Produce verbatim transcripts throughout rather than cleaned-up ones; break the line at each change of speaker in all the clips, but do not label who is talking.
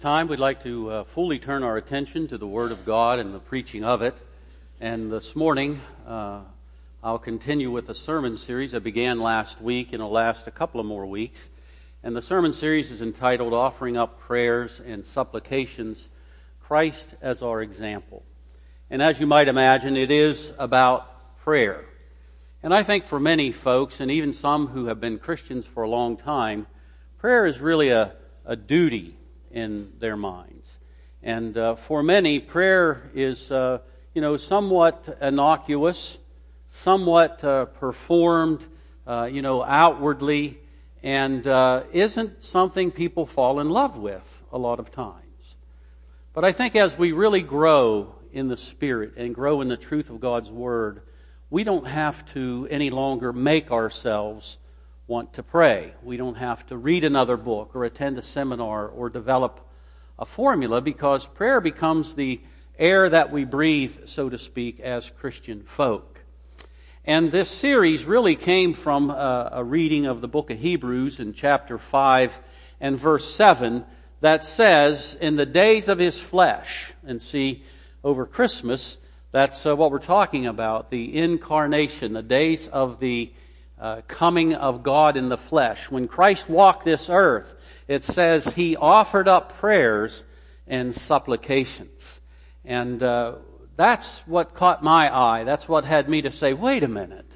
Time we'd like to uh, fully turn our attention to the Word of God and the preaching of it. And this morning, uh, I'll continue with a sermon series that began last week and will last a couple of more weeks. And the sermon series is entitled Offering Up Prayers and Supplications, Christ as Our Example. And as you might imagine, it is about prayer. And I think for many folks, and even some who have been Christians for a long time, prayer is really a, a duty in their minds. And uh, for many, prayer is, uh, you know, somewhat innocuous, somewhat uh, performed, uh, you know, outwardly, and uh, isn't something people fall in love with a lot of times. But I think as we really grow in the Spirit and grow in the truth of God's Word, we don't have to any longer make ourselves want to pray. We don't have to read another book or attend a seminar or develop a formula, because prayer becomes the air that we breathe, so to speak, as Christian folk. And this series really came from a, a reading of the book of Hebrews in chapter five and verse seven that says, in the days of his flesh, and see, over Christmas, that's uh, what we're talking about, the incarnation, the days of the Uh, coming of God in the flesh. When Christ walked this earth, it says he offered up prayers and supplications. And uh, that's what caught my eye. That's what had me to say, wait a minute.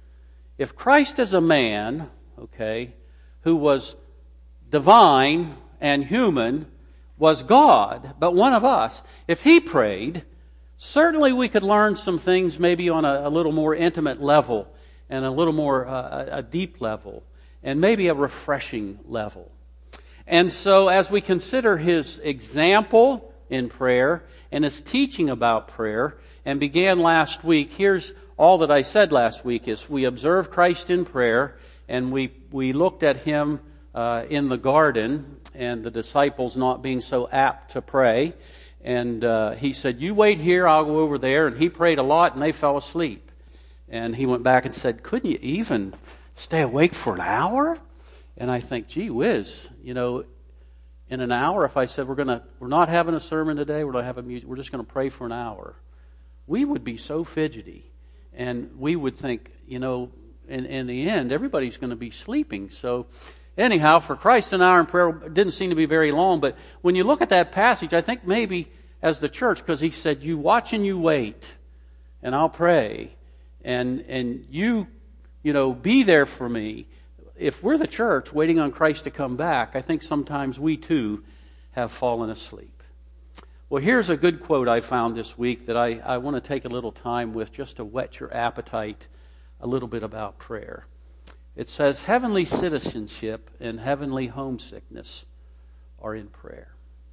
If Christ is a man, okay, who was divine and human, was God, but one of us, if he prayed, certainly we could learn some things maybe on a, a little more intimate level, and a little more, uh, a deep level, and maybe a refreshing level. And so as we consider his example in prayer and his teaching about prayer, and began last week, here's all that I said last week, is we observed Christ in prayer, and we, we looked at him uh, in the garden, and the disciples not being so apt to pray. And uh, he said, you wait here, I'll go over there. And he prayed a lot, and they fell asleep. And he went back and said, couldn't you even stay awake for an hour? And I think, gee whiz, you know, in an hour, if I said we're gonna we're not having a sermon today, we're not having music, we're just gonna pray for an hour, we would be so fidgety. And we would think, you know, in, in the end, everybody's gonna be sleeping. So anyhow, for Christ, an hour in prayer didn't seem to be very long, but when you look at that passage, I think maybe as the church, because he said, you watch and you wait, and I'll pray. And and you, you know, be there for me. If we're the church waiting on Christ to come back, I think sometimes we too have fallen asleep. Well, here's a good quote I found this week that I, I want to take a little time with just to whet your appetite a little bit about prayer. It says, heavenly citizenship and heavenly homesickness are in prayer.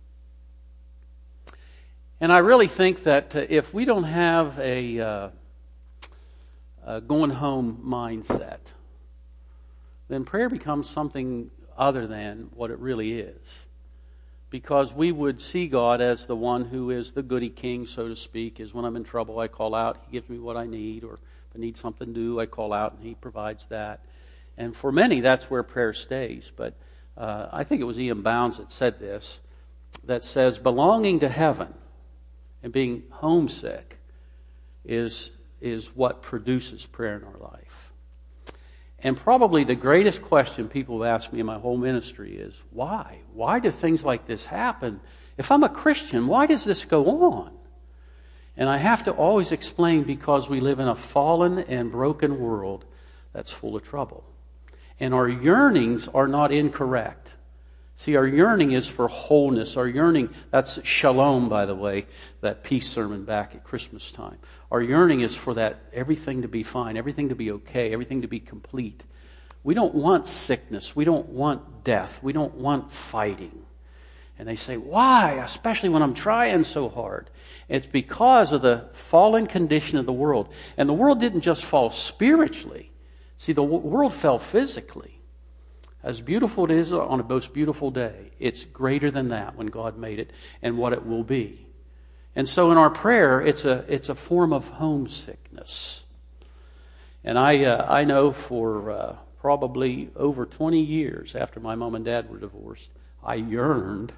And I really think that uh, if we don't have a Uh, Uh, going home mindset, then prayer becomes something other than what it really is. Because we would see God as the one who is the goody king, so to speak, is when I'm in trouble, I call out, he gives me what I need, or if I need something new, I call out and he provides that. And for many, that's where prayer stays. But uh, I think it was Ian Bounds that said this, that says, belonging to heaven and being homesick is is what produces prayer in our life. And probably the greatest question people have asked me in my whole ministry is, why? Why do things like this happen? If I'm a Christian, why does this go on? And I have to always explain, because we live in a fallen and broken world that's full of trouble. And our yearnings are not incorrect. See, our yearning is for wholeness. Our yearning, that's shalom, by the way, that peace sermon back at Christmas time. Our yearning is for that everything to be fine, everything to be okay, everything to be complete. We don't want sickness. We don't want death. We don't want fighting. And they say, why? Especially when I'm trying so hard. It's because of the fallen condition of the world. And the world didn't just fall spiritually. See, the world fell physically. As beautiful it is on a most beautiful day, it's greater than that when God made it and what it will be. And so in our prayer, it's a it's a form of homesickness. And I uh, I know for uh, probably over twenty years after my mom and dad were divorced, I yearned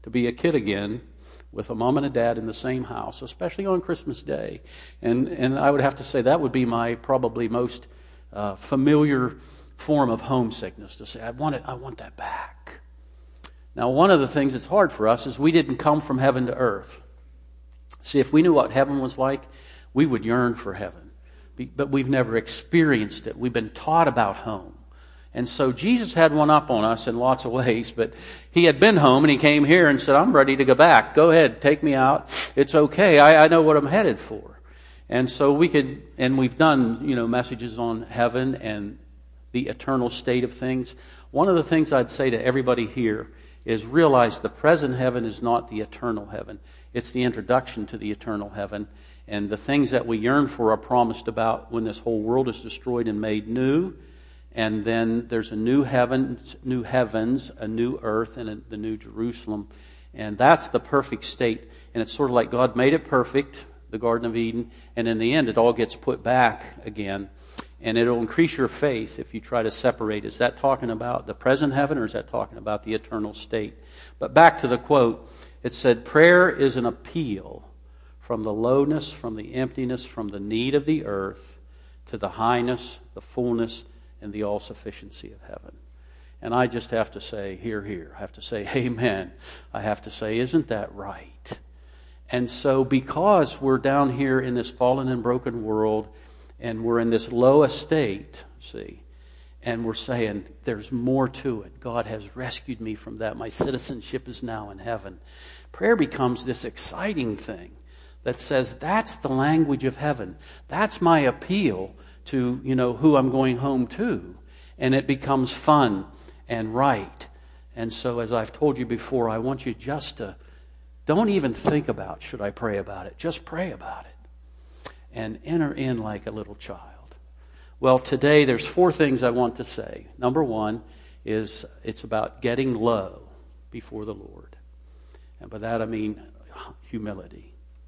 to be a kid again with a mom and a dad in the same house, especially on Christmas Day. And and I would have to say that would be my probably most uh, familiar form of homesickness, to say, I want it, I want that back. Now, one of the things that's hard for us is we didn't come from heaven to earth. See, if we knew what heaven was like, we would yearn for heaven. But we've never experienced it. We've been taught about home. And so Jesus had one up on us in lots of ways, but he had been home and he came here and said, I'm ready to go back. Go ahead, take me out. It's okay. I, I know what I'm headed for. And so we could, and we've done, you know, messages on heaven and the eternal state of things. One of the things I'd say to everybody here is realize the present heaven is not the eternal heaven. It's the introduction to the eternal heaven. And the things that we yearn for are promised about when this whole world is destroyed and made new. And then there's a new heavens, new heavens, a new earth, and a, the new Jerusalem. And that's the perfect state. And it's sort of like God made it perfect, the Garden of Eden. And in the end, it all gets put back again. And it'll increase your faith if you try to separate. Is that talking about the present heaven, or is that talking about the eternal state? But back to the quote. It said, prayer is an appeal from the lowness, from the emptiness, from the need of the earth, to the highness, the fullness, and the all-sufficiency of heaven. And I just have to say, hear, hear. I have to say, amen. I have to say, isn't that right? And so because we're down here in this fallen and broken world, and we're in this low estate, see, and we're saying, there's more to it. God has rescued me from that. My citizenship is now in heaven. Prayer becomes this exciting thing that says, that's the language of heaven. That's my appeal to, you know, who I'm going home to. And it becomes fun and right. And so, as I've told you before, I want you just to, don't even think about, should I pray about it? Just pray about it. And enter in like a little child. Well, today there's four things I want to say. Number one is it's about getting low before the Lord. And by that I mean humility.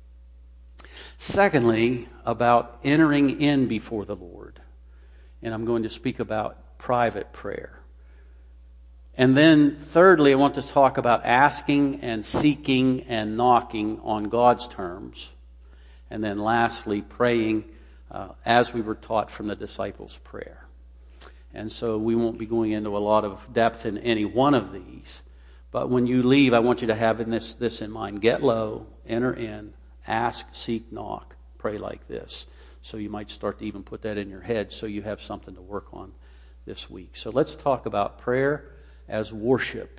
Secondly, about entering in before the Lord. And I'm going to speak about private prayer. And then thirdly, I want to talk about asking and seeking and knocking on God's terms. And then lastly, praying uh, as we were taught from the disciples' prayer. And so we won't be going into a lot of depth in any one of these. But when you leave, I want you to have in this, this in mind. Get low, enter in, ask, seek, knock, pray like this. So you might start to even put that in your head so you have something to work on this week. So let's talk about prayer as worship,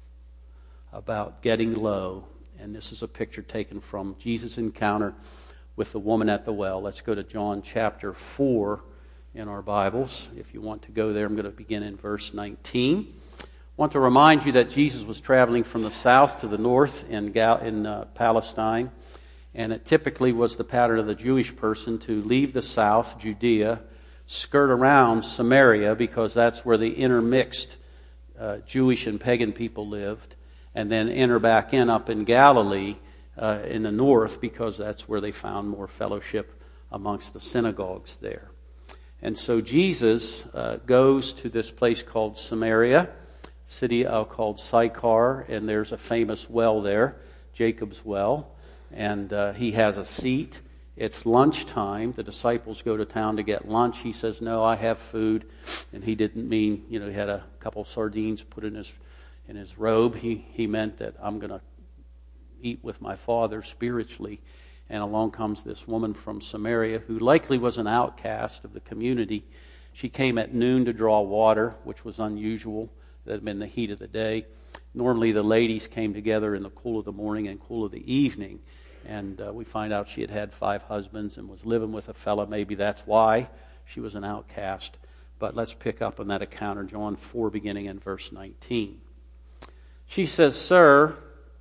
about getting low. And this is a picture taken from Jesus' encounter with the woman at the well. Let's go to John chapter four in our Bibles. If you want to go there, I'm going to begin in verse nineteen. I want to remind you that Jesus was traveling from the south to the north in, Gal- in uh, Palestine. And it typically was the pattern of the Jewish person to leave the south, Judea, skirt around Samaria, because that's where the intermixed uh, Jewish and pagan people lived, and then enter back in up in Galilee uh, in the north, because that's where they found more fellowship amongst the synagogues there. And so Jesus uh, goes to this place called Samaria, city uh, called Sychar, and there's a famous well there, Jacob's well. And uh, he has a seat. It's lunchtime. The disciples go to town to get lunch. He says, no, I have food. And he didn't mean, you know, he had a couple sardines put in his in his robe. He, he meant that I'm going to eat with my Father spiritually. And along comes this woman from Samaria who likely was an outcast of the community. She came at noon to draw water, which was unusual. That had been the heat of the day. Normally the ladies came together in the cool of the morning and cool of the evening. And uh, we find out she had had five husbands and was living with a fella. Maybe that's why she was an outcast. But let's pick up on that account in John four, beginning in verse nineteen. She says, Sir,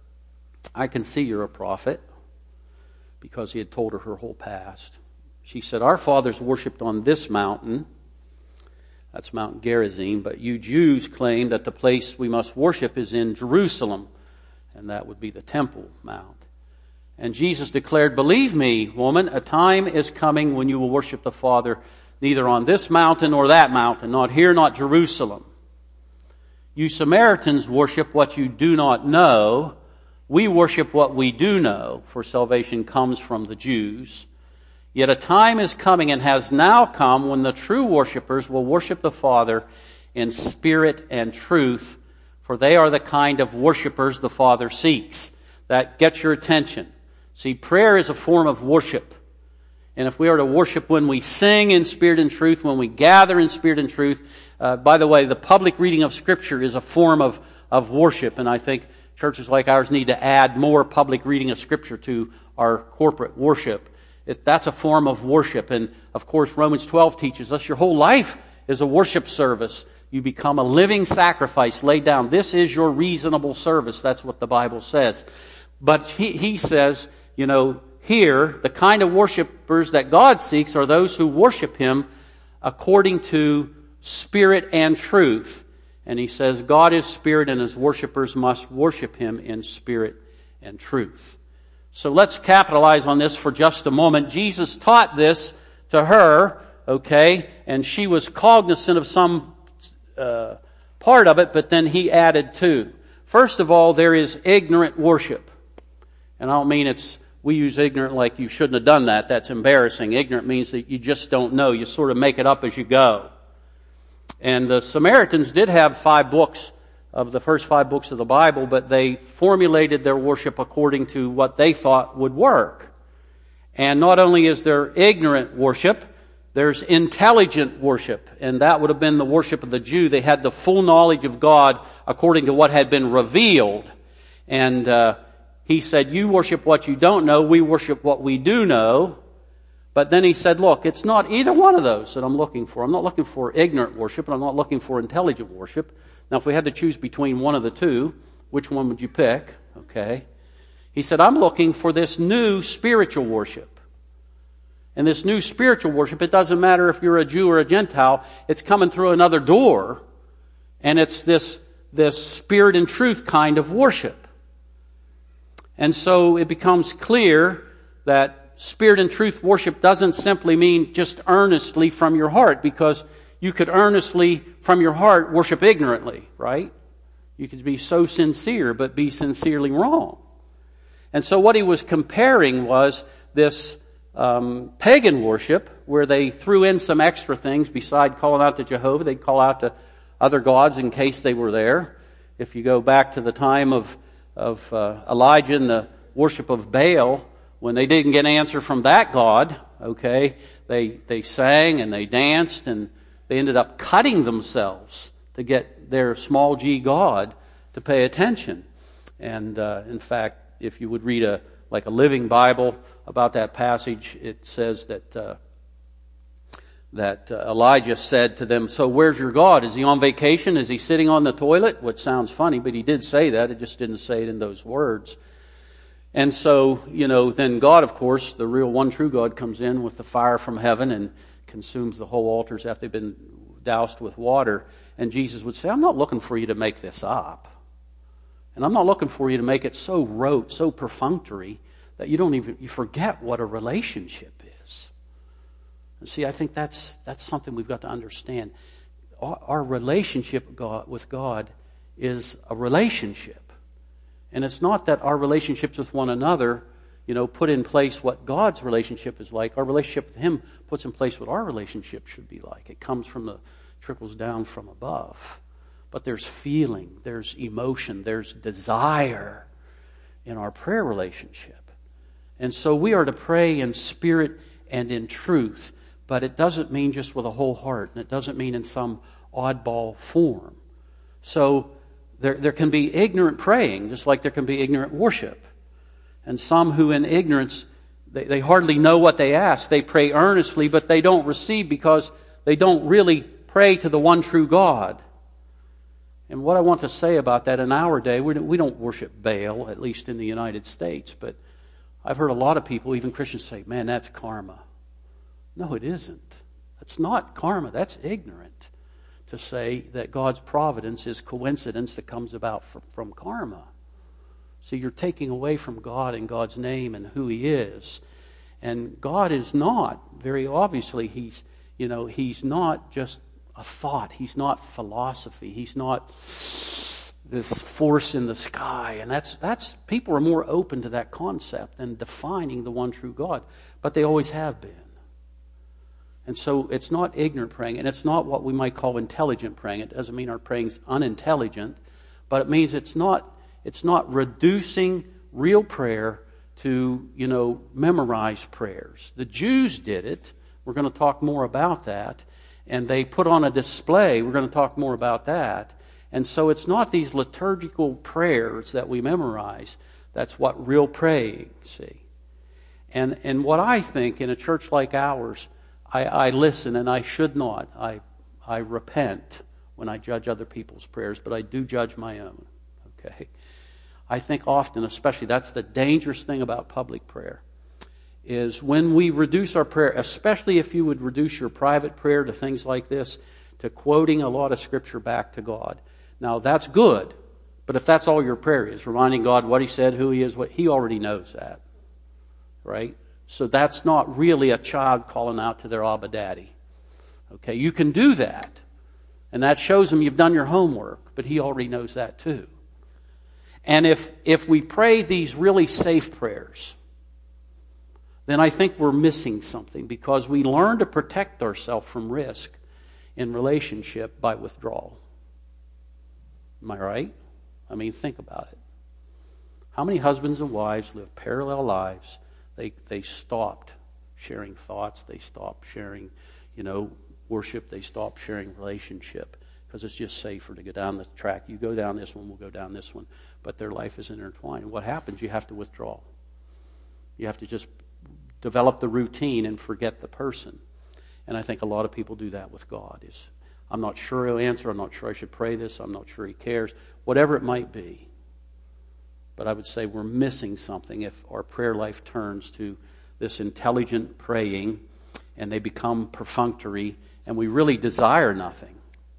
I can see you're a prophet, because he had told her her whole past. She said, our fathers worshipped on this mountain. That's Mount Gerizim. But you Jews claim that the place we must worship is in Jerusalem. And that would be the Temple Mount. And Jesus declared, believe me, woman, a time is coming when you will worship the Father neither on this mountain or that mountain, not here, not Jerusalem. You Samaritans worship what you do not know.
We worship what we do know, for salvation comes from the Jews. Yet a time is coming and has now come when the true worshipers will worship the Father in spirit and truth, for they are the kind of worshipers the Father seeks. That gets your attention. See, prayer is a form of worship. And if we are to worship when we sing in spirit and truth, when we gather in spirit and truth, uh, by the way, the public reading of Scripture is a form of, of worship, and I think churches like ours need to add more public reading of Scripture to our corporate worship. It, that's a form of worship. And, of course, Romans twelve teaches us your whole life is a worship service. You become a living sacrifice laid down. This is your reasonable service. That's what the Bible says. But he, he says, you know, here, the kind of worshipers that God seeks are those who worship Him according to spirit and truth. And he says, God is spirit and His worshipers must worship Him in spirit and truth. So let's capitalize on this for just a moment. Jesus taught this to her, okay, and she was cognizant of some uh, part of it, but then He added to. First of all, there is ignorant worship. And I don't mean it's, we use ignorant like you shouldn't have done that. That's embarrassing. Ignorant means that you just don't know. You sort of make it up as you go. And the Samaritans did have five books of the first five books of the Bible, but they formulated their worship according to what they thought would work. And not only is there ignorant worship, there's intelligent worship. And that would have been the worship of the Jew. They had the full knowledge of God according to what had been revealed. And uh, he said, you worship what you don't know, we worship what we do know. But then he said, look, it's not either one of those that I'm looking for. I'm not looking for ignorant worship, and I'm not looking for intelligent worship. Now, if we had to choose between one of the two, which one would you pick? Okay. He said, I'm looking for this new spiritual worship. And this new spiritual worship, it doesn't matter if you're a Jew or a Gentile, it's coming through another door, and it's this, this spirit and truth kind of worship. And so it becomes clear that spirit and truth worship doesn't simply mean just earnestly from your heart, because you could earnestly from your heart worship ignorantly, right? You could be so sincere, but be sincerely wrong. And so what he was comparing was this um, pagan worship, where they threw in some extra things beside calling out to Jehovah. They'd call out to other gods in case they were there. If you go back to the time of, of uh, Elijah and the worship of Baal, when they didn't get an answer from that God, okay, they they sang and they danced and they ended up cutting themselves to get their small g God to pay attention. And uh, in fact, if you would read a like a Living Bible about that passage, it says that uh, that uh, Elijah said to them, so where's your God? Is he on vacation? Is he sitting on the toilet? Which sounds funny, but he did say that. It just didn't say it in those words. And so, you know, then God, of course, the real one true God, comes in with the fire from heaven and consumes the whole altars after they've been doused with water. And Jesus would say, I'm not looking for you to make this up. And I'm not looking for you to make it so rote, so perfunctory, that you don't even, you forget what a relationship is. And see, I think that's that's something we've got to understand. Our, our relationship God, with God is a relationship. And it's not that our relationships with one another, you know, put in place what God's relationship is like. Our relationship with Him puts in place what our relationship should be like. It comes from the, trickles down from above. But there's feeling, there's emotion, there's desire in our prayer relationship. And so we are to pray in spirit and in truth. But it doesn't mean just with a whole heart. And it doesn't mean in some oddball form. So There, there can be ignorant praying, just like there can be ignorant worship. And some who in ignorance, they, they hardly know what they ask. They pray earnestly, but they don't receive because they don't really pray to the one true God. And what I want to say about that, in our day, we don't, we don't worship Baal, at least in the United States. But I've heard a lot of people, even Christians, say, man, that's karma. No, it isn't. That's not karma. That's ignorant. To say that God's providence is coincidence that comes about from, from karma. See, you're taking away from God and God's name and who He is. And God is not, very obviously, He's, you know, He's not just a thought. He's not philosophy. He's not
this force in the sky. And that's, that's people are more open to that concept than defining the one true God. But they always have been. And so it's not ignorant praying, and it's not what we might call intelligent praying. It doesn't mean our praying's unintelligent, but it means it's not it's not reducing real prayer to, you know, memorized prayers. The Jews did it. We're going to talk more about that. And they put on a display. We're going to talk more about that. And so it's not these liturgical prayers that we memorize. That's what real praying, see. And and what I think in a church like ours, I, I listen, and I should not. I I repent when I judge other people's prayers, but I do judge my own. Okay? I think often, especially, that's the dangerous thing about public prayer, is when we reduce our prayer, especially if you would reduce your private prayer to things like this, to quoting a lot of Scripture back to God. Now, that's good, but if that's all your prayer is, reminding God what He said, who He is, what He already knows that, right? So that's not really a child calling out to their Abba Daddy. Okay, you can do that. And that shows Him you've done your homework, but He already knows that too. And if if we pray these really safe prayers, then I think we're missing something, because we learn to protect ourselves from risk in relationship by withdrawal. Am I right? I mean, think about it. How many husbands and wives live parallel lives? They they stopped sharing thoughts. They stopped sharing, you know, worship. They stopped sharing relationship because it's just safer to go down the track. You go down this one, we'll go down this one. But their life is intertwined. And what happens? You have to withdraw. You have to just develop the routine and forget the person. And I think a lot of people do that with God. Is I'm not sure He'll answer. I'm not sure I should pray this. I'm not sure He cares. Whatever it might be. But I would say we're missing something if our prayer life turns to this intelligent praying and they become perfunctory and we really desire nothing.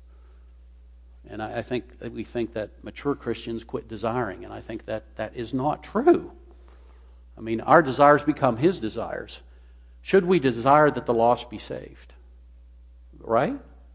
And I, I think that we think that mature Christians quit desiring, and I think that that is not true. I mean, our desires become His desires. Should we desire that the lost be saved? Right?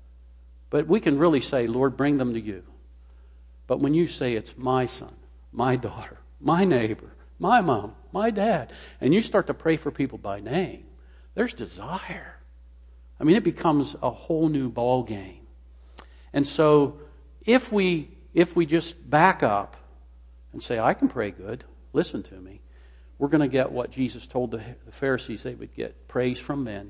But we can really say, Lord, bring them to You. But when you say it's my son, my daughter, my neighbor, my mom, my dad, and you start to pray for people by name, there's desire. I mean, it becomes a whole new ball game. And so if we if we just back up and say, I can pray good, listen to me, we're going to get what Jesus told the Pharisees they would get. Praise from men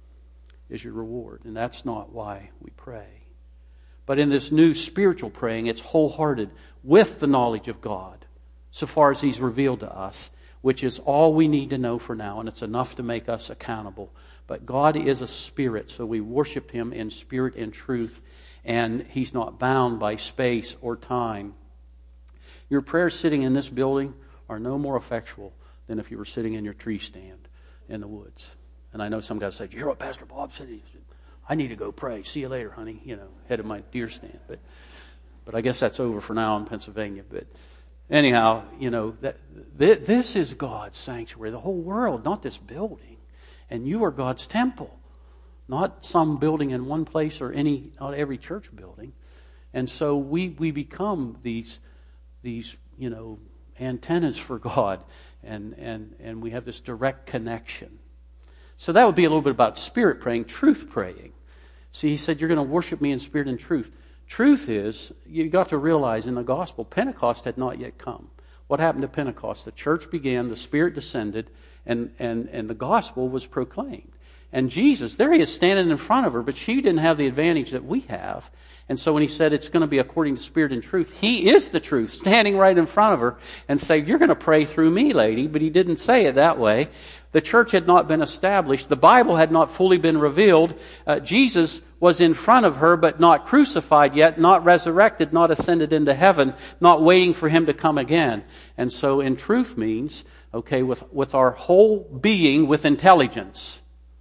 is your reward. And that's not why we pray. But in this new spiritual praying, it's wholehearted with the knowledge of God, so far as He's revealed to us, which is all we need to know for now, and it's enough to make us accountable. But God is a spirit, so we worship Him in spirit and truth, and He's not bound by space or time. Your prayers sitting in this building are no more effectual than if you were sitting in your tree stand in the woods. And I know some guys say, "Did you hear what Pastor Bob said?" He said, I need to go pray. See you later, honey. You know, head of my deer stand. But but I guess that's over for now in Pennsylvania. But anyhow, you know, that th- this is God's sanctuary, the whole world, not this building. And you are God's temple, not some building in one place or any not every church building. And so we we become these these you know antennas for God, and and and we have this direct connection. So that would be a little bit about spirit praying, truth praying. See, He said, you're going to worship Me in spirit and truth. Truth is, you got to realize in the gospel, Pentecost had not yet come. What happened to Pentecost? The church began, the Spirit descended, and, and, and the gospel was proclaimed. And Jesus, there He is standing in front of her, but she didn't have the advantage that we have. And so when He said it's going to be according to spirit and truth, He is the truth, standing right in front of her and say, you're going to pray through me, lady. But He didn't say it that way. The church had not been established. The Bible had not fully been revealed. Uh, Jesus was in front of her, but not crucified yet, not resurrected, not ascended into heaven, not waiting for Him to come again. And so in truth means, okay, with, with our whole being, with intelligence.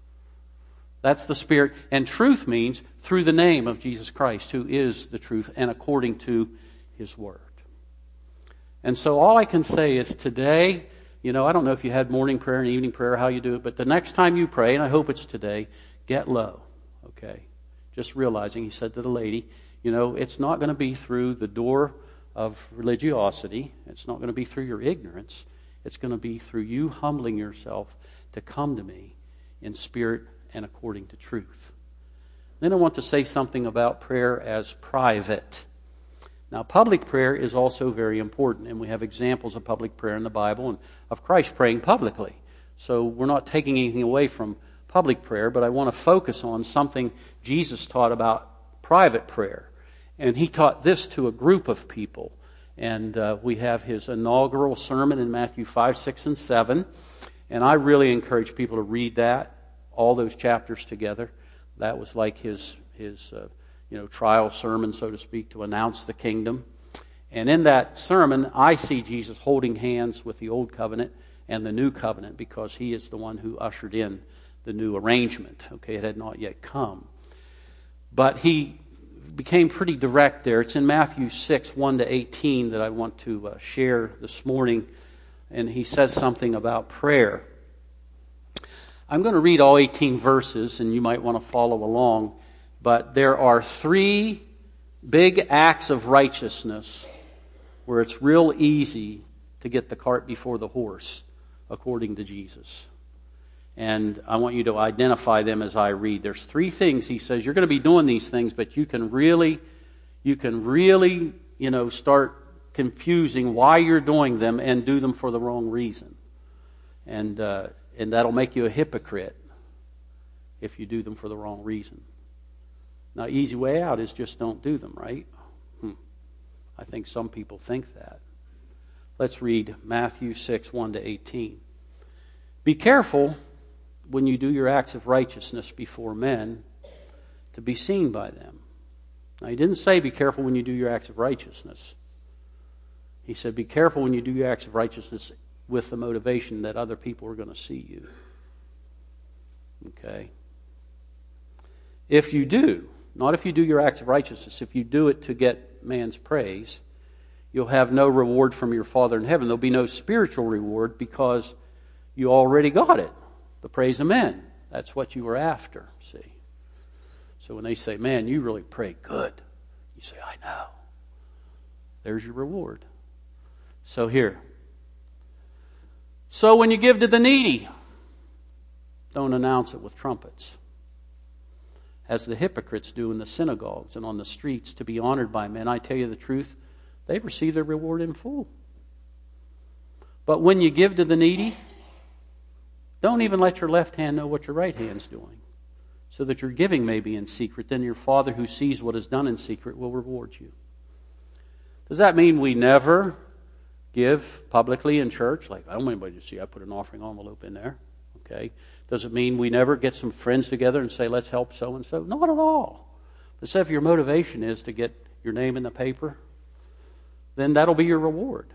That's the Spirit. And truth means through the name of Jesus Christ, who is the truth, and according to His Word. And so all I can say is today, you know, I don't know if you had morning prayer and evening prayer, how you do it, but the next time you pray, and I hope it's today, get low, okay? Just realizing, He said to the lady, you know, it's not going to be through the door of religiosity. It's not going to be through your ignorance. It's going to be through you humbling yourself to come to me in spirit and according to truth. Then I want to say something about prayer as private. Now, public prayer is also very important, and we have examples of public prayer in the Bible and of Christ praying publicly. So we're not taking anything away from public prayer, but I want to focus on something Jesus taught about private prayer. And he taught this to a group of people. And uh, we have his inaugural sermon in Matthew five, six, and seven. And I really encourage people to read that, all those chapters together. That was like his his uh, you know trial sermon, so to speak, to announce the kingdom. And in that sermon, I see Jesus holding hands with the old covenant and the new covenant, because he is the one who ushered in the new arrangement. Okay, it had not yet come. But he became pretty direct there. It's in Matthew six, one to eighteen that I want to uh, share this morning. And he says something about prayer. I'm going to read all eighteen verses, and you might want to follow along. But there are three big acts of righteousness where it's real easy to get the cart before the horse, according to Jesus. And I want you to identify them as I read. There's three things he says. You're going to be doing these things, but you can really, you can really, you know, start confusing why you're doing them and do them for the wrong reason. And uh, and that'll make you a hypocrite if you do them for the wrong reason. Now, easy way out is just don't do them, right? Hmm. I think some people think that. Let's read Matthew six, one to eighteen. Be careful when you do your acts of righteousness before men to be seen by them. Now, he didn't say be careful when you do your acts of righteousness. He said be careful when you do your acts of righteousness with the motivation that other people are going to see you. Okay? If you do, not if you do your acts of righteousness, if you do it to get man's praise, you'll have no reward from your Father in heaven. There'll be no spiritual reward because you already got it. The praise of men. That's what you were after, see. So when they say, man, you really pray good, you say, I know. There's your reward. So here. So when you give to the needy, don't announce it with trumpets, as the hypocrites do in the synagogues and on the streets to be honored by men. I tell you the truth, they've received their reward in full. But when you give to the needy, don't even let your left hand know what your right hand's doing, so that your giving may be in secret. Then your Father who sees what is done in secret will reward you. Does that mean we never give publicly in church? Like, I don't want anybody to see I put an offering envelope in there. Okay. Does it mean we never get some friends together and say, let's help so-and-so? Not at all. But say if your motivation is to get your name in the paper, then that'll be your reward.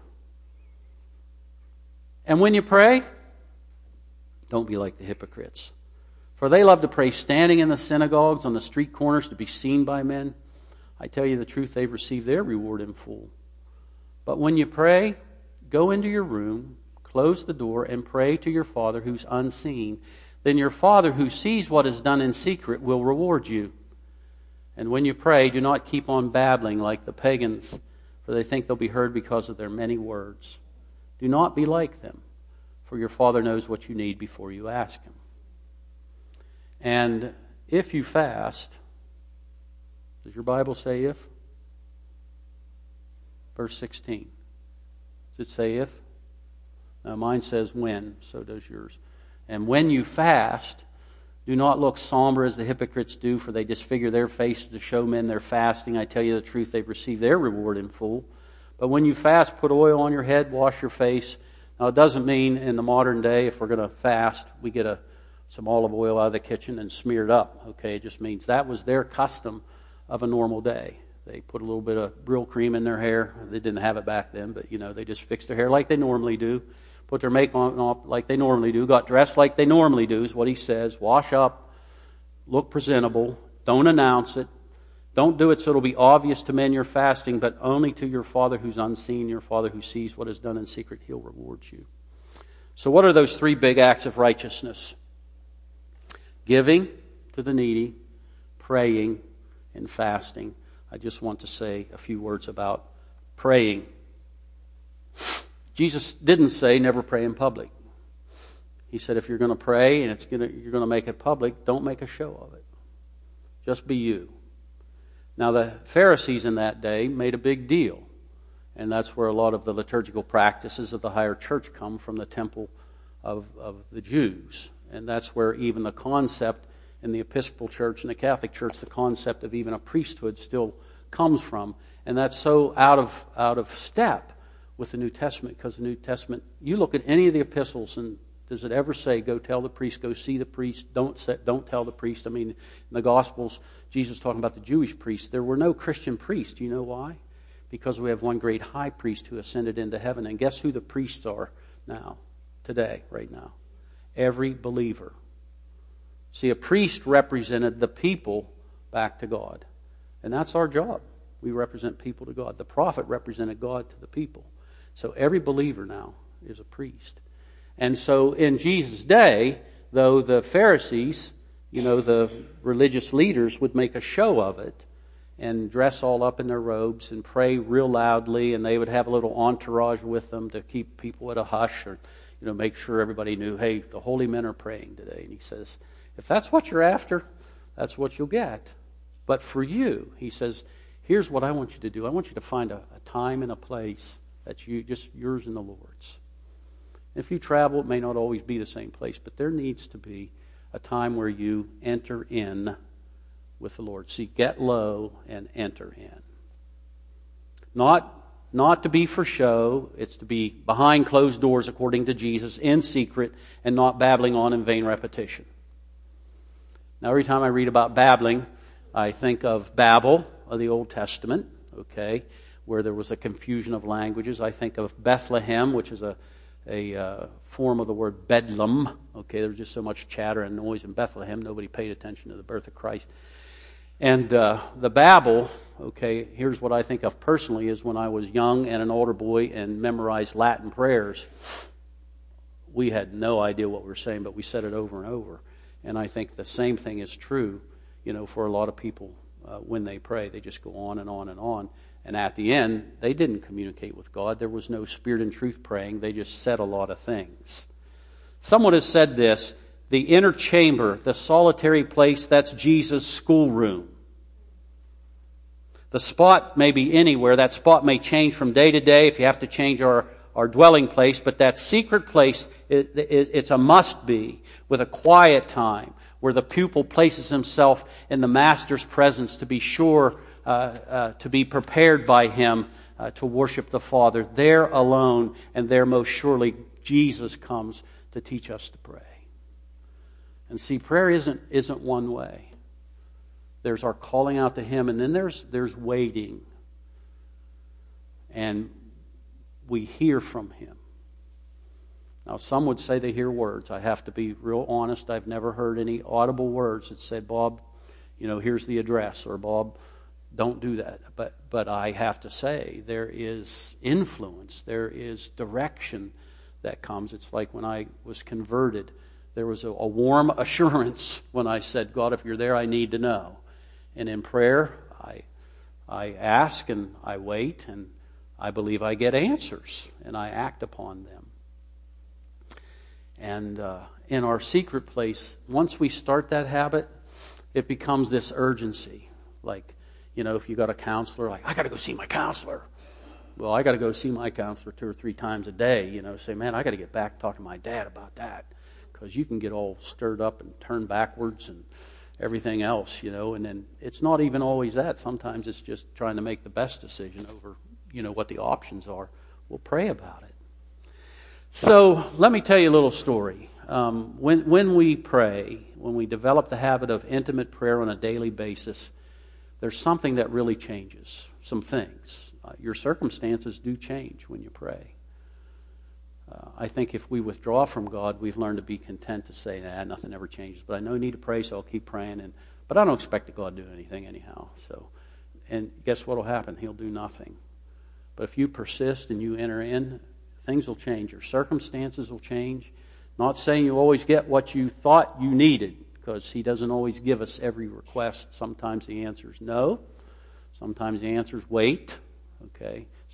And when you pray, don't be like the hypocrites. For they love to pray standing in the synagogues on the street corners to be seen by men. I tell you the truth, they've received their reward in full. But when you pray, go into your room, close the door, and pray to your Father who's unseen. Then your Father who sees what is done in secret will reward you. And when you pray, do not keep on babbling like the pagans, for they think they'll be heard because of their many words. Do not be like them, for your Father knows what you need before you ask Him. And if you fast, does your Bible say if? Verse sixteen. Does it say if? Now mine says when, so does yours. And when you fast, do not look somber as the hypocrites do, for they disfigure their faces to show men they're fasting. I tell you the truth, they've received their reward in full. But when you fast, put oil on your head, wash your face. Now, it doesn't mean in the modern day, if we're going to fast, we get a, some olive oil out of the kitchen and smear it up. Okay, it just means that was their custom of a normal day. They put a little bit of Brill cream in their hair. They didn't have it back then, but, you know, they just fixed their hair like they normally do. Put their makeup on like they normally do. Got dressed like they normally do is what he says. Wash up. Look presentable. Don't announce it. Don't do it so it'll be obvious to men you're fasting, but only to your Father who's unseen, your Father who sees what is done in secret. He'll reward you. So what are those three big acts of righteousness? Giving to the needy, praying, and fasting. I just want to say a few words about praying. Jesus didn't say never pray in public. He said if you're going to pray and it's going to, you're going to make it public, don't make a show of it. Just be you. Now the Pharisees in that day made a big deal. And that's where a lot of the liturgical practices of the higher church come from, the temple of, of the Jews. And that's where even the concept in the Episcopal Church and the Catholic Church, the concept of even a priesthood still comes from. And that's so out of out of step with the New Testament, because the New Testament, you look at any of the epistles, and does it ever say, go tell the priest, go see the priest, don't say, don't tell the priest? I mean, in the Gospels, Jesus was talking about the Jewish priests. There were no Christian priests. Do you know why? Because we have one great high priest who ascended into heaven. And guess who the priests are now, today, right now? Every believer. See, a priest represented the people back to God. And that's our job. We represent people to God. The prophet represented God to the people. So every believer now is a priest. And so in Jesus' day, though the Pharisees, you know, the religious leaders would make a show of it and dress all up in their robes and pray real loudly, and they would have a little entourage with them to keep people at a hush, or, you know, make sure everybody knew, hey, the holy men are praying today. And he says, if that's what you're after, that's what you'll get. But for you, he says, here's what I want you to do. I want you to find a, a time and a place that's you, just yours and the Lord's. If you travel, it may not always be the same place, but there needs to be a time where you enter in with the Lord. See, get low and enter in. Not, not to be for show. It's to be behind closed doors, according to Jesus, in secret, and not babbling on in vain repetition. Now, every time I read about babbling, I think of Babel of the Old Testament, okay, where there was a confusion of languages. I think of Bethlehem, which is a a uh, form of the word bedlam. Okay, there was just so much chatter and noise in Bethlehem, nobody paid attention to the birth of Christ. And uh, the Babel, okay, here's what I think of personally, is when I was young and an older boy and memorized Latin prayers, we had no idea what we were saying, but we said it over and over. And I think the same thing is true, you know, for a lot of people uh, when they pray. They just go on and on and on. And at the end, they didn't communicate with God. There was no spirit and truth praying. They just said a lot of things. Someone has said this, the inner chamber, the solitary place, that's Jesus' schoolroom. The spot may be anywhere. That spot may change from day to day if you have to change our, our dwelling place. But that secret place, it, it, it's a must-be with a quiet time where the pupil places himself in the Master's presence to be sure Uh, uh, to be prepared by Him uh, to worship the Father. There alone, and there most surely Jesus comes to teach us to pray. And see, prayer isn't isn't one way. There's our calling out to Him, and then there's there's waiting. And we hear from Him. Now, some would say they hear words. I have to be real honest. I've never heard any audible words that said, Bob, you know, here's the address, or Bob, don't do that. But but I have to say, there is influence, there is direction that comes. It's like when I was converted, there was a, a warm assurance when I said, God, if you're there, I need to know. And in prayer, I I ask and I wait, and I believe I get answers, and I act upon them. And uh, in our secret place, once we start that habit, it becomes this urgency. Like, you know, if you got a counselor, like, I got to go see my counselor. Well, I got to go see my counselor two or three times a day, you know, say, man, I got to get back and talk to my dad about that. Because you can get all stirred up and turn backwards and everything else, you know. And then it's not even always that. Sometimes it's just trying to make the best decision over, you know, what the options are. We'll pray about it. So let me tell you a little story. Um, when, when we pray, when we develop the habit of intimate prayer on a daily basis, there's something that really changes, some things. Uh, your circumstances do change when you pray. Uh, I think if we withdraw from God, we've learned to be content to say, nah, nothing ever changes. But I know I need to pray, so I'll keep praying. And But I don't expect God to do anything anyhow. So, and guess what will happen? He'll do nothing. But if you persist and you enter in, things will change. Your circumstances will change. Not saying you always get what you thought you needed, because He doesn't always give us every request. Sometimes the answer is no. Sometimes the answer is wait. Okay.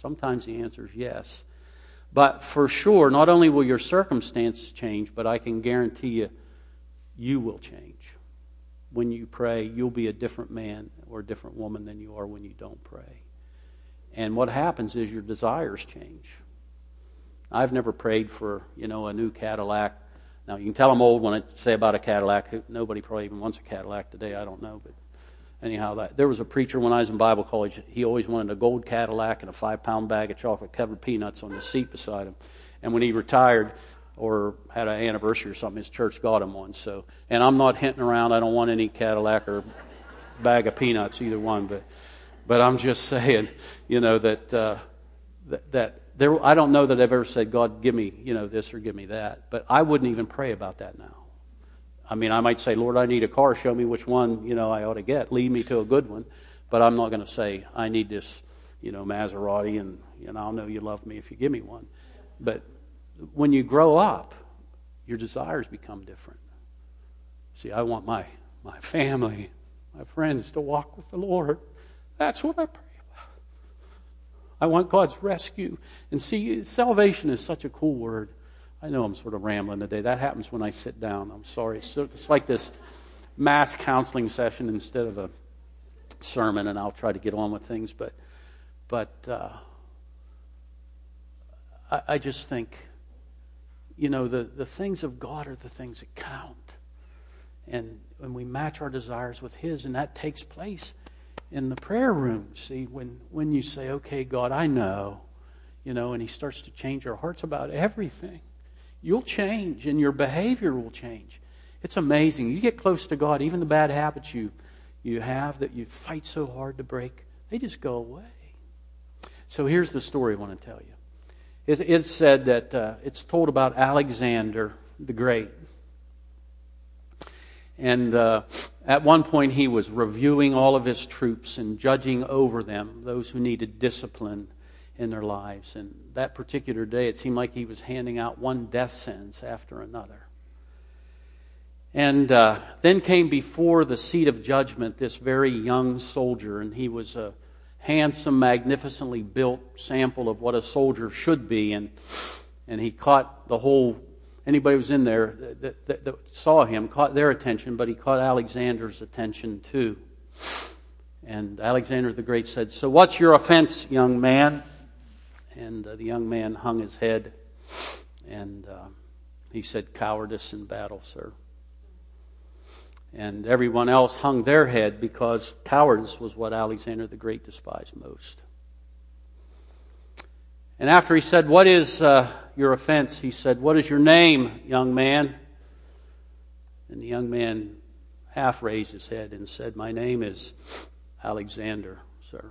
Sometimes the answer is yes. But for sure, not only will your circumstances change, but I can guarantee you, you will change. When you pray, you'll be a different man or a different woman than you are when you don't pray. And what happens is your desires change. I've never prayed for, you know, a new Cadillac. Now, you can tell I'm old when I say about a Cadillac. Nobody probably even wants a Cadillac today. I don't know. But anyhow, that, there was a preacher when I was in Bible college. He always wanted a gold Cadillac and a five-pound bag of chocolate-covered peanuts on the seat beside him. And when he retired or had an anniversary or something, his church got him one. So, and I'm not hinting around. I don't want any Cadillac or bag of peanuts, either one. But but I'm just saying, you know, that uh, that, that there. I don't know that I've ever said, God, give me, you know, this or give me that. But I wouldn't even pray about that now. I mean, I might say, Lord, I need a car. Show me which one, you know, I ought to get. Lead me to a good one. But I'm not going to say, I need this, you know, Maserati, and, you know, I'll know you love me if you give me one. But when you grow up, your desires become different. See, I want my, my family, my friends to walk with the Lord. That's what I pray about. I want God's rescue. And see, salvation is such a cool word. I know I'm sort of rambling today. That happens when I sit down. I'm sorry. It's, it's like this mass counseling session instead of a sermon, and I'll try to get on with things. But, but uh, I, I just think, you know, the, the things of God are the things that count. And when we match our desires with His, and that takes place in the prayer room. See, when, when you say, okay, God, I know, you know, and He starts to change our hearts about everything, you'll change and your behavior will change. It's amazing. You get close to God, even the bad habits you, you have that you fight so hard to break, they just go away. So here's the story I want to tell you. It, it's said that uh, it's told about Alexander the Great. And uh, at one point he was reviewing all of his troops and judging over them, those who needed discipline in their lives. And that particular day it seemed like he was handing out one death sentence after another. And uh, then came before the seat of judgment this very young soldier, and he was a handsome, magnificently built sample of what a soldier should be. And and he caught the whole, anybody who was in there that, that, that saw him, caught their attention, but he caught Alexander's attention too. And Alexander the Great said, "So what's your offense, young man?" And uh, the young man hung his head, and uh, he said, "Cowardice in battle, sir." And everyone else hung their head because cowardice was what Alexander the Great despised most. And after he said, "What is uh, your offense?" he said, "What is your name, young man?" And the young man half raised his head and said, "My name is Alexander, sir."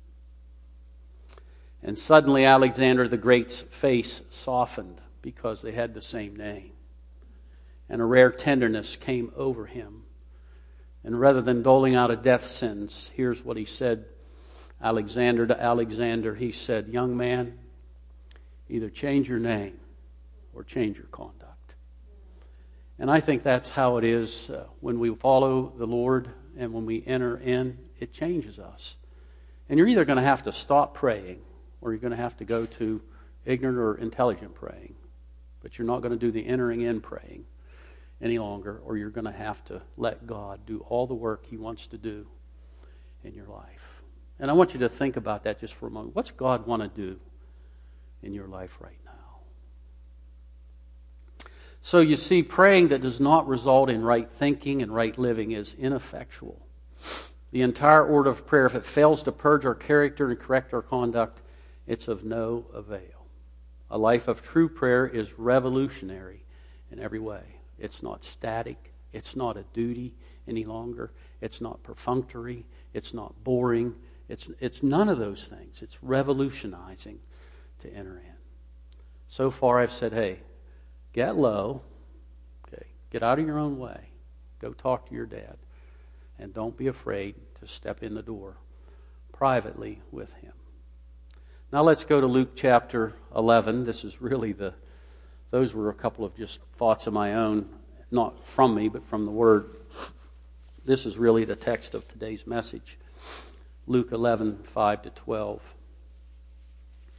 And suddenly Alexander the Great's face softened because they had the same name. And a rare tenderness came over him. And rather than doling out a death sentence, here's what he said, Alexander to Alexander, he said, "Young man, either change your name or change your conduct." And I think that's how it is uh, when we follow the Lord and when we enter in, it changes us. And you're either going to have to stop praying or you're going to have to go to ignorant or intelligent praying. But you're not going to do the entering in praying any longer, or you're going to have to let God do all the work He wants to do in your life. And I want you to think about that just for a moment. What's God want to do in your life right now? So you see, praying that does not result in right thinking and right living is ineffectual. The entire order of prayer, if it fails to purge our character and correct our conduct, it's of no avail. A life of true prayer is revolutionary in every way. It's not static. It's not a duty any longer. It's not perfunctory. It's not boring. It's, it's none of those things. It's revolutionizing to enter in. So far I've said, hey, get low. Okay, get out of your own way. Go talk to your dad. And don't be afraid to step in the door privately with him. Now let's go to Luke chapter eleven. This is really the, those were a couple of just thoughts of my own, not from me, but from the Word. This is really the text of today's message. Luke eleven, five to twelve.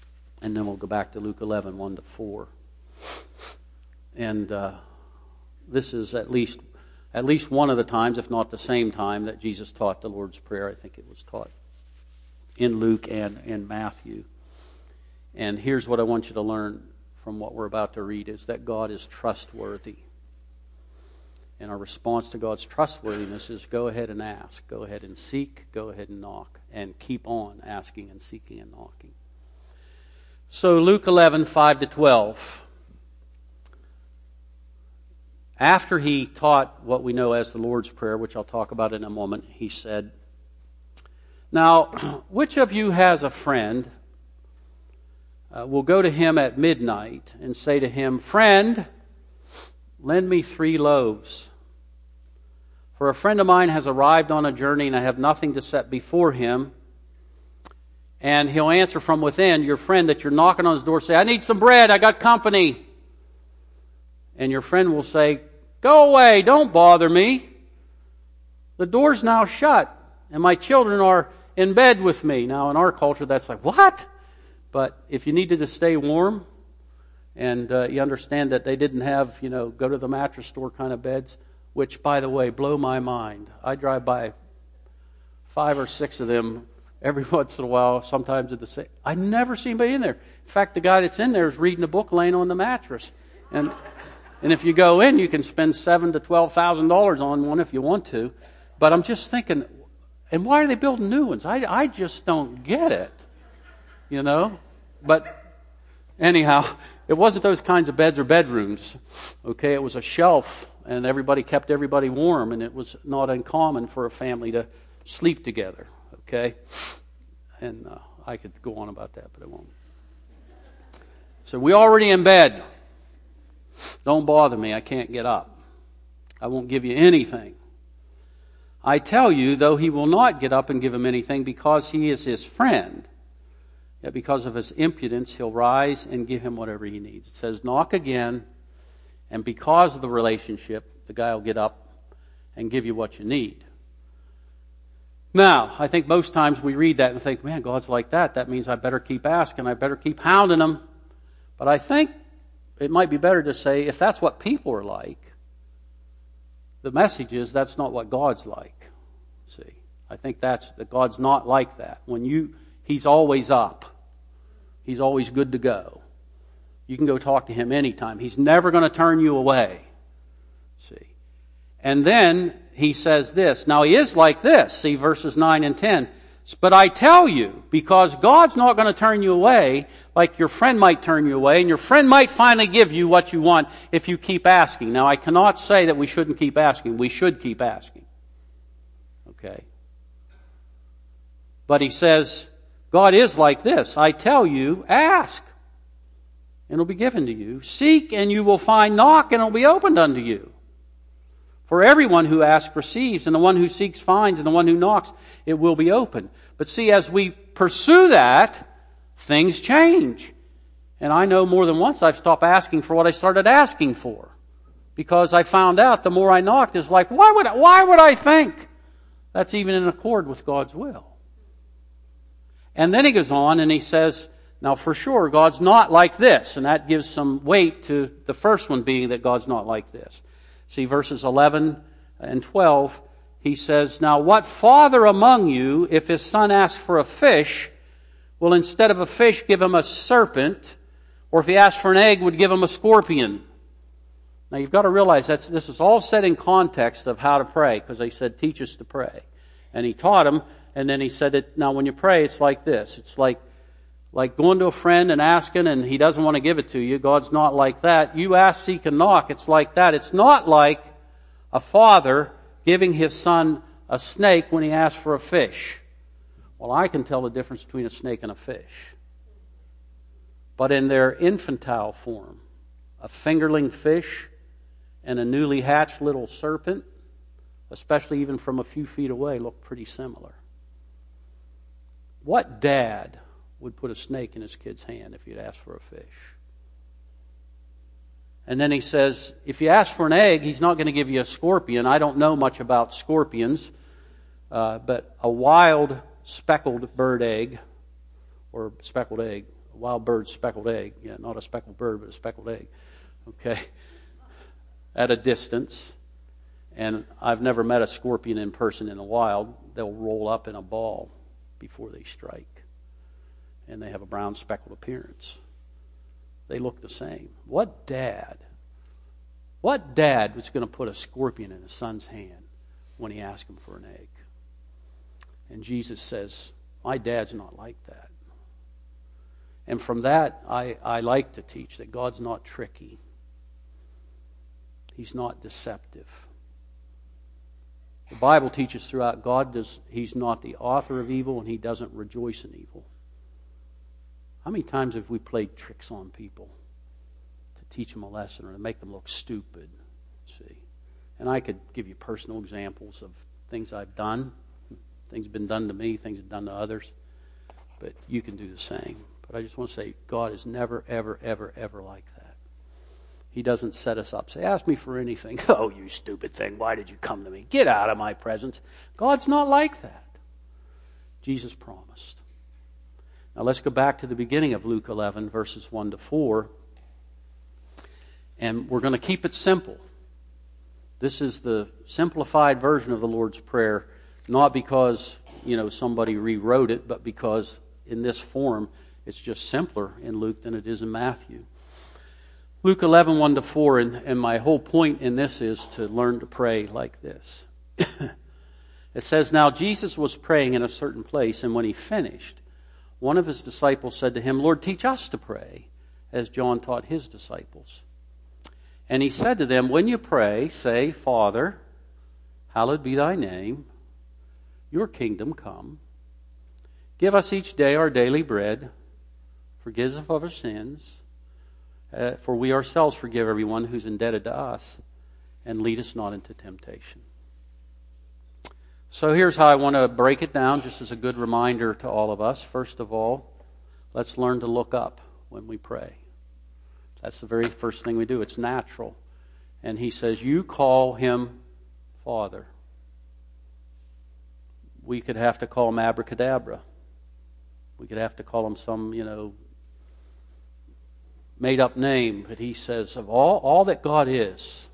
And then we'll go back to Luke eleven, one to four. And uh, this is at least at least one of the times, if not the same time, that Jesus taught the Lord's Prayer. I think it was taught in Luke and in Matthew. And here's what I want you to learn from what we're about to read, is that God is trustworthy. And our response to God's trustworthiness is go ahead and ask, go ahead and seek, go ahead and knock, and keep on asking and seeking and knocking. So Luke eleven, five to twelve. After he taught what we know as the Lord's Prayer, which I'll talk about in a moment, he said, "Now, which of you has a friend, uh, will go to him at midnight and say to him, 'Friend, lend me three loaves. For a friend of mine has arrived on a journey and I have nothing to set before him.' And he'll answer from within, your friend that you're knocking on his door, say, 'I need some bread, I got company.' And your friend will say, 'Go away, don't bother me. The door's now shut and my children are in bed with me.'" Now in our culture that's like, what? But if you needed to stay warm, and uh, you understand that they didn't have, you know, go to the mattress store kind of beds, which, by the way, blow my mind. I drive by five or six of them every once in a while, sometimes at the same. I never see anybody in there. In fact, the guy that's in there is reading a book laying on the mattress. And and if you go in, you can spend seven to twelve thousand dollars on one if you want to. But I'm just thinking, and why are they building new ones? I I just don't get it, you know. But anyhow, it wasn't those kinds of beds or bedrooms. Okay, it was a shelf, and everybody kept everybody warm, and it was not uncommon for a family to sleep together. Okay, and uh, I could go on about that, but I won't. So we already in bed. Don't bother me. I can't get up. I won't give you anything. I tell you, though he will not get up and give him anything because he is his friend, yet because of his impudence, he'll rise and give him whatever he needs. It says, knock again, and because of the relationship, the guy will get up and give you what you need. Now, I think most times we read that and think, man, God's like that. That means I better keep asking. I better keep hounding him. But I think it might be better to say, if that's what people are like, the message is that's not what God's like. See, I think that's that God's not like that. When you, He's always up. He's always good to go. You can go talk to Him anytime. He's never going to turn you away. See, and then He says this. Now He is like this. See verses nine and ten. But I tell you, because God's not going to turn you away, like your friend might turn you away, and your friend might finally give you what you want if you keep asking. Now, I cannot say that we shouldn't keep asking. We should keep asking. Okay? But he says, God is like this. I tell you, ask, and it'll be given to you. Seek, and you will find. Knock, and it'll be opened unto you. For everyone who asks receives, and the one who seeks finds, and the one who knocks, it will be open. But see, as we pursue that, things change. And I know more than once I've stopped asking for what I started asking for. Because I found out the more I knocked, it's like, why would I, why would I think that's even in accord with God's will? And then he goes on and he says, now for sure, God's not like this. And that gives some weight to the first one being that God's not like this. See, verses eleven and twelve, he says, now what father among you, if his son asks for a fish, will instead of a fish give him a serpent? Or if he asks for an egg, would give him a scorpion? Now you've got to realize that this is all set in context of how to pray, because they said, teach us to pray. And he taught him, and then he said, it, now when you pray, it's like this. It's like Like going to a friend and asking and he doesn't want to give it to you. God's not like that. You ask, seek, and knock. It's like that. It's not like a father giving his son a snake when he asks for a fish. Well, I can tell the difference between a snake and a fish. But in their infantile form, a fingerling fish and a newly hatched little serpent, especially even from a few feet away, look pretty similar. What dad would put a snake in his kid's hand if he'd asked for a fish? And then he says, if you ask for an egg, he's not going to give you a scorpion. I don't know much about scorpions, uh, but a wild speckled bird egg, or speckled egg,
wild bird's speckled egg. Yeah, not a speckled bird, but a speckled egg. Okay? At a distance. And I've never met a scorpion in person in the wild. They'll roll up in a ball before they strike. And they have a brown speckled appearance. They look the same. What dad, what dad was going to put a scorpion in his son's hand when he asked him for an egg? And Jesus says, my dad's not like that. And from that, I, I like to teach that God's not tricky. He's not deceptive. The Bible teaches throughout God does He's not the author of evil, and He doesn't rejoice in evil. How many times have we played tricks on people to teach them a lesson or to make them look stupid? See, and I could give you personal examples of things I've done, things been done to me, things done to others, but you can do the same. But I just want to say, God is never, ever, ever, ever like that. He doesn't set us up. Say, ask me for anything. Oh, you stupid thing. Why did you come to me? Get out of my presence. God's not like that. Jesus promised. Now let's go back to the beginning of Luke eleven, verses one to four. And we're going to keep it simple. This is the simplified version of the Lord's Prayer, not because, you know, somebody rewrote it, but because in this form it's just simpler in Luke than it is in Matthew. Luke eleven, one to four, and, and my whole point in this is to learn to pray like this. It says, now Jesus was praying in a certain place, and when he finished, one of his disciples said to him, Lord, teach us to pray, as John taught his disciples. And he said to them, when you pray, say, Father, hallowed be thy name, your kingdom come. Give us each day our daily bread. Forgive us of our sins. Uh, for we ourselves forgive everyone who's indebted to us, and lead us not into temptation. So here's how I want to break it down, just as a good reminder to all of us. First of all, let's learn to look up when we pray. That's the very first thing we do. It's natural. And he says, you call him Father. We could have to call him abracadabra. We could have to call him some, you know, made-up name, but he says of all, all that God is,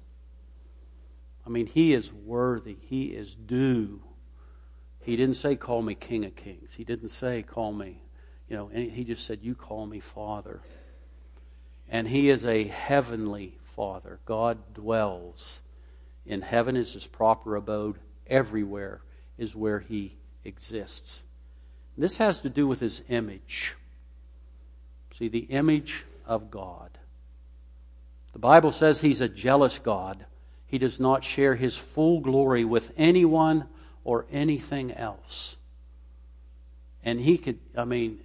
I mean, he is worthy. He is due. He didn't say, call me King of Kings. He didn't say, call me, you know, and he just said, you call me Father. And he is a heavenly Father. God dwells in heaven, is his proper abode. Everywhere is where he exists. This has to do with his image. See, the image of God. The Bible says he's a jealous God. He does not share his full glory with anyone or anything else. And he could, I mean,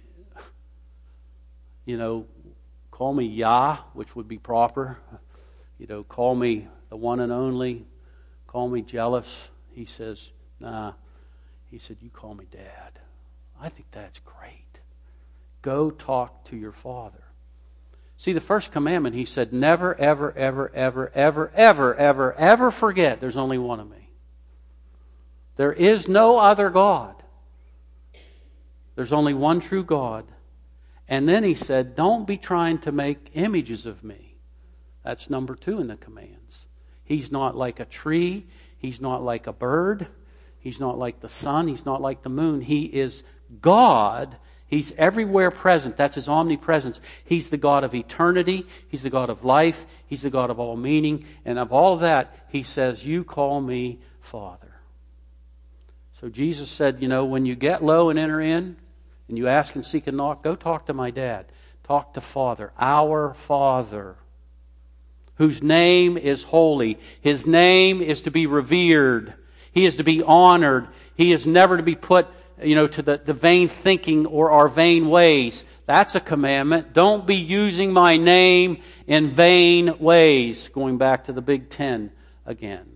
you know, call me Yah, which would be proper. You know, call me the one and only. Call me jealous. He says, nah. He said, you call me Dad. I think that's great. Go talk to your Father. See, the first commandment, he said, never, ever, ever, ever, ever, ever, ever, ever forget there's only one of me. There is no other God. There's only one true God. And then he said, don't be trying to make images of me. That's number two in the commands. He's not like a tree. He's not like a bird. He's not like the sun. He's not like the moon. He is God. He's everywhere present. That's his omnipresence. He's the God of eternity. He's the God of life. He's the God of all meaning. And of all of that, he says, you call me Father. So Jesus said, you know, when you get low and enter in, and you ask and seek and knock, go talk to my Dad. Talk to Father, our Father, whose name is holy. His name is to be revered. He is to be honored. He is never to be put, you know, to the, the vain thinking or our vain ways. That's a commandment. Don't be using my name in vain ways. Going back to the Big Ten again.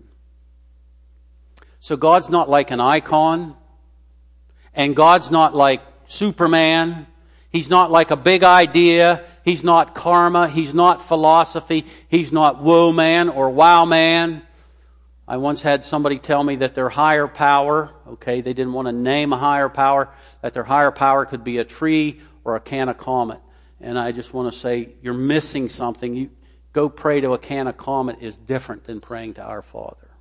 So God's not like an icon. And God's not like Superman. He's not like a big idea. He's not karma. He's not philosophy. He's not whoa man or wow man. I once had somebody tell me that their higher power, okay, they didn't want to name a higher power, that their higher power could be a tree or a can of Comet. And I just want to say, you're missing something. You go pray to a can of Comet is different than praying to our Father.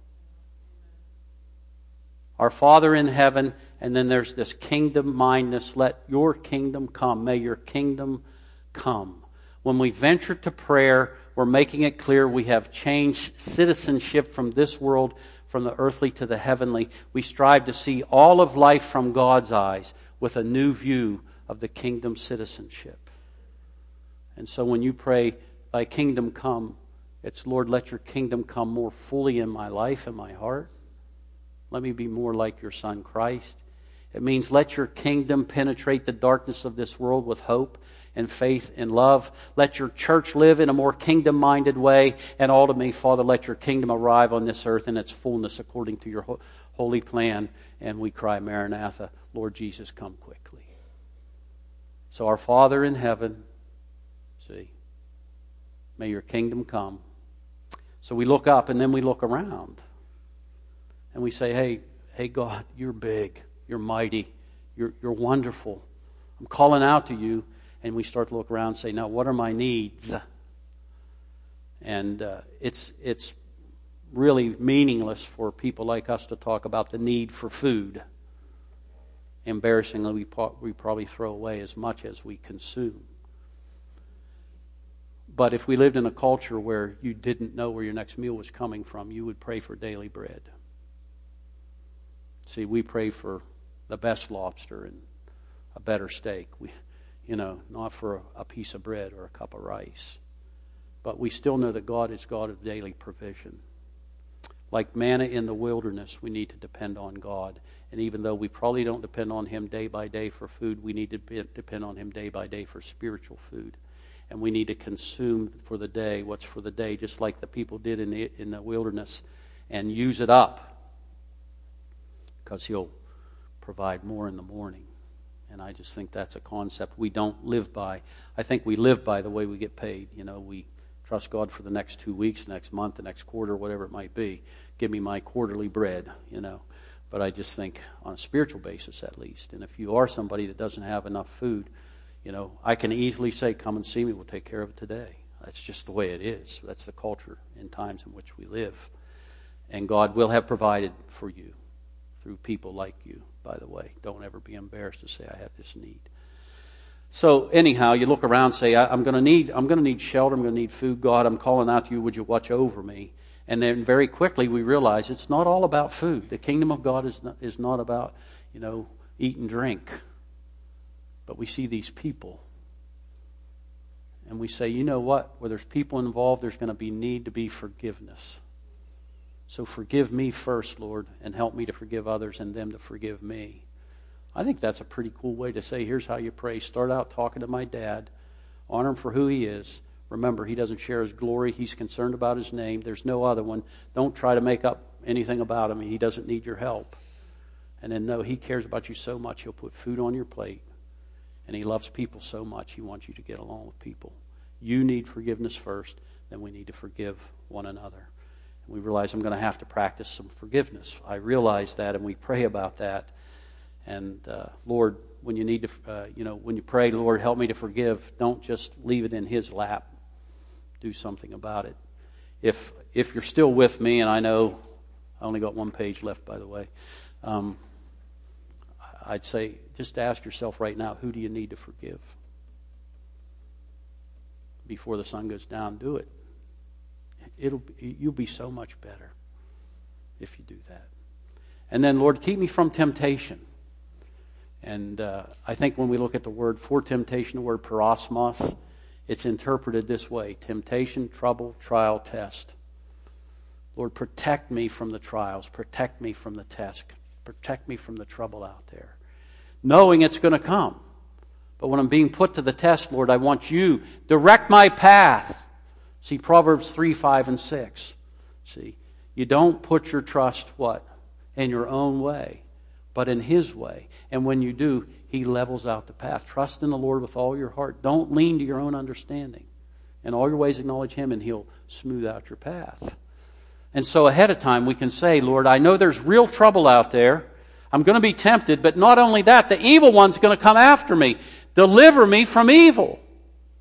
Our Father in heaven, and then there's this kingdom mindedness. Let your kingdom come. May your kingdom come. When we venture to prayer, we're making it clear we have changed citizenship from this world, from the earthly to the heavenly. We strive to see all of life from God's eyes with a new view of the kingdom citizenship. And so when you pray, thy kingdom come, it's, Lord, let your kingdom come more fully in my life and my heart. Let me be more like your Son, Christ. It means let your kingdom penetrate the darkness of this world with hope and faith and love. Let your church live in a more kingdom-minded way. And ultimately, Father, let your kingdom arrive on this earth in its fullness according to your ho- holy plan. And we cry, Maranatha, Lord Jesus, come quickly. So our Father in heaven, see, may your kingdom come. So we look up and then we look around. And we say, hey, hey God, you're big, you're mighty, you're, you're wonderful. I'm calling out to you. And we start to look around and say, now what are my needs? And uh, it's it's really meaningless for people like us to talk about the need for food. Embarrassingly, we, po- we probably throw away as much as we consume. But if we lived in a culture where you didn't know where your next meal was coming from, you would pray for daily bread. See, we pray for the best lobster and a better steak. We, you know, not for a, a piece of bread or a cup of rice. But we still know that God is God of daily provision. Like manna in the wilderness, we need to depend on God. And even though we probably don't depend on Him day by day for food, we need to be, depend on Him day by day for spiritual food. And we need to consume for the day what's for the day, just like the people did in the, in the wilderness, and use it up. Because He'll provide more in the morning. And I just think that's a concept we don't live by. I think we live by the way we get paid. You know, we trust God for the next two weeks, next month, the next quarter, whatever it might be. Give me my quarterly bread, you know. But I just think on a spiritual basis at least. And if you are somebody that doesn't have enough food, you know, I can easily say, come and see me, we'll take care of it today. That's just the way it is. That's the culture and times in which we live. And God will have provided for you through people like you, by the way. Don't ever be embarrassed to say, I have this need. So anyhow, you look around and say, I'm going to need I'm going to need shelter, I'm going to need food. God, I'm calling out to you, would you watch over me? And then very quickly we realize it's not all about food. The kingdom of God is not, is not about, you know, eat and drink. But we see these people. And we say, you know what? Where there's people involved, there's going to be need to be forgiveness. So forgive me first, Lord, and help me to forgive others and them to forgive me. I think that's a pretty cool way to say, here's how you pray. Start out talking to my dad. Honor him for who he is. Remember, he doesn't share his glory. He's concerned about his name. There's no other one. Don't try to make up anything about him. He doesn't need your help. And then know he cares about you so much, he'll put food on your plate. And he loves people so much, he wants you to get along with people. You need forgiveness first, then we need to forgive one another. And we realize I'm going to have to practice some forgiveness. I realize that, and we pray about that. And uh, Lord, when you need to, uh, you know, when you pray, Lord, help me to forgive, don't just leave it in His lap. Do something about it. If if you're still with me, and I know I only got one page left, by the way, um, I'd say just ask yourself right now, who do you need to forgive? Before the sun goes down, do it. It'll you'll be so much better if you do that. And then, Lord, keep me from temptation. And uh, I think when we look at the word for temptation, the word parosmos, it's interpreted this way: temptation, trouble, trial, test. Lord, protect me from the trials, protect me from the test, protect me from the trouble out there, knowing it's going to come. But when I'm being put to the test, Lord, I want you direct my path. See, Proverbs three, five, and six. See, you don't put your trust, what? In your own way, but in His way. And when you do, He levels out the path. Trust in the Lord with all your heart. Don't lean to your own understanding. In all your ways acknowledge Him, and He'll smooth out your path. And so ahead of time we can say, Lord, I know there's real trouble out there. I'm going to be tempted, but not only that, the evil one's going to come after me. Deliver me from evil.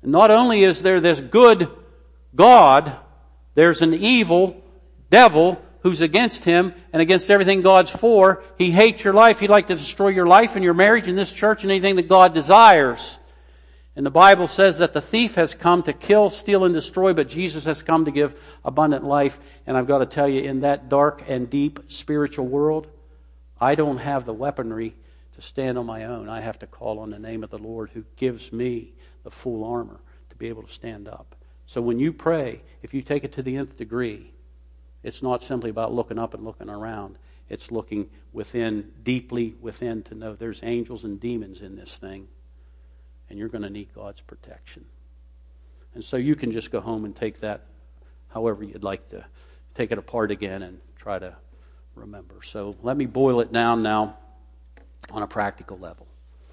And not only is there this good God, there's an evil devil who's against him and against everything God's for. He hates your life. He'd like to destroy your life and your marriage and this church and anything that God desires. And the Bible says that the thief has come to kill, steal, and destroy, but Jesus has come to give abundant life. And I've got to tell you, in that dark and deep spiritual world, I don't have the weaponry to stand on my own. I have to call on the name of the Lord who gives me the full armor to be able to stand up. So when you pray, if you take it to the nth degree, it's not simply about looking up and looking around. It's looking within, deeply within, to know there's angels and demons in this thing. And you're going to need God's protection. And so you can just go home and take that however you'd like to take it apart again and try to remember. So let me boil it down now on a practical level.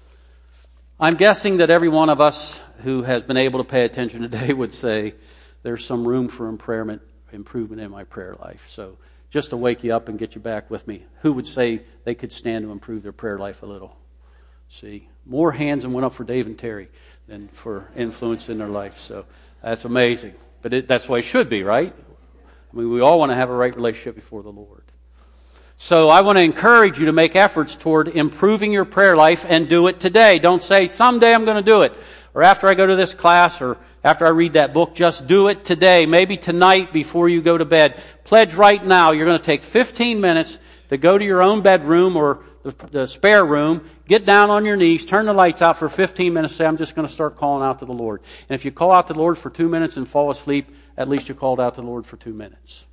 I'm guessing that every one of us who has been able to pay attention today would say there's some room for improvement, improvement in my prayer life. So just to wake you up and get you back with me, who would say they could stand to improve their prayer life a little? See, more hands than went up for Dave and Terry than for influence in their life. So that's amazing. But it, that's the way it should be, right? I mean, we all want to have a right relationship before the Lord. So I want to encourage you to make efforts toward improving your prayer life and do it today. Don't say, someday I'm going to do it. Or after I go to this class or after I read that book. Just do it today. Maybe tonight before you go to bed. Pledge right now you're going to take fifteen minutes to go to your own bedroom or the, the spare room, get down on your knees, turn the lights out for fifteen minutes, say, I'm just going to start calling out to the Lord. And if you call out to the Lord for two minutes and fall asleep, at least you called out to the Lord for two minutes.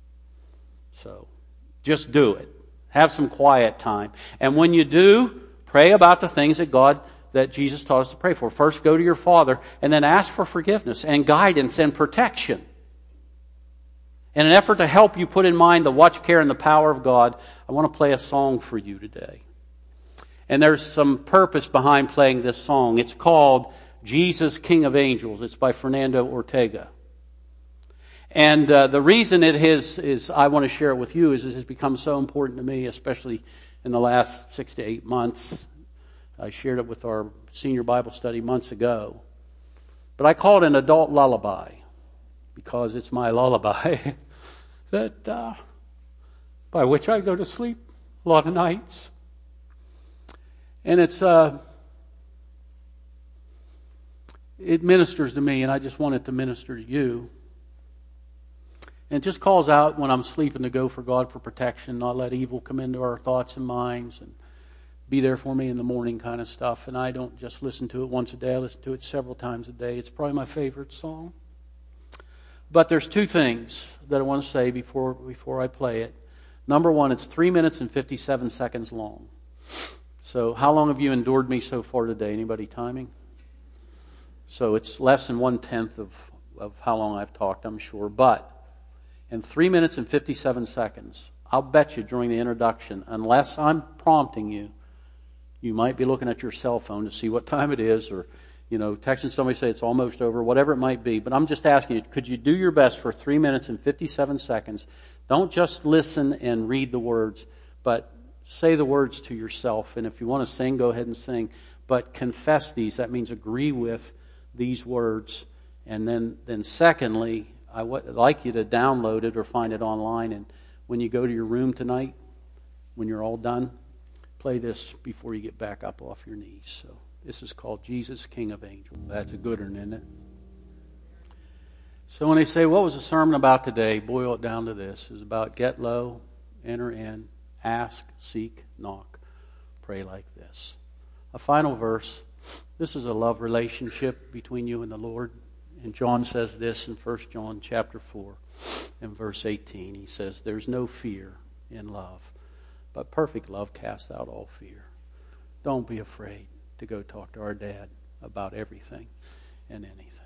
So, just do it. Have some quiet time. And when you do, pray about the things that God, that Jesus taught us to pray for. First, go to your Father, and then ask for forgiveness and guidance and protection. In an effort to help you put in mind the watch, care, and the power of God, I want to play a song for you today. And there's some purpose behind playing this song. It's called Jesus, King of Angels. It's by Fernando Ortega. And uh, the reason it is, is I want to share it with you is it has become so important to me, especially in the last six to eight months. I shared it with our senior Bible study months ago. But I call it an adult lullaby because it's my lullaby that uh, by which I go to sleep a lot of nights. And it's uh, it ministers to me, and I just want it to minister to you. And it just calls out when I'm sleeping to go for God for protection, not let evil come into our thoughts and minds, and be there for me in the morning kind of stuff. And I don't just listen to it once a day. I listen to it several times a day. It's probably my favorite song. But there's two things that I want to say before before I play it. Number one, it's three minutes and fifty-seven seconds long. So how long have you endured me so far today? Anybody timing? So it's less than one-tenth of, of how long I've talked, I'm sure. But in three minutes and fifty-seven seconds, I'll bet you during the introduction, unless I'm prompting you, you might be looking at your cell phone to see what time it is, or you know, texting somebody say it's almost over, whatever it might be. But I'm just asking you, could you do your best for three minutes and fifty-seven seconds? Don't just listen and read the words, but say the words to yourself. And if you want to sing, go ahead and sing. But confess these. That means agree with these words. And then, then secondly, I would like you to download it or find it online. And when you go to your room tonight, when you're all done, play this before you get back up off your knees. So this is called Jesus, King of Angels. That's a good one, isn't it? So when they say, what was the sermon about today? Boil it down to this. It's about get low, enter in, ask, seek, knock. Pray like this. A final verse. This is a love relationship between you and the Lord. And John says this in First John chapter four and verse eighteen. He says, there's no fear in love, but perfect love casts out all fear. Don't be afraid to go talk to our dad about everything and anything.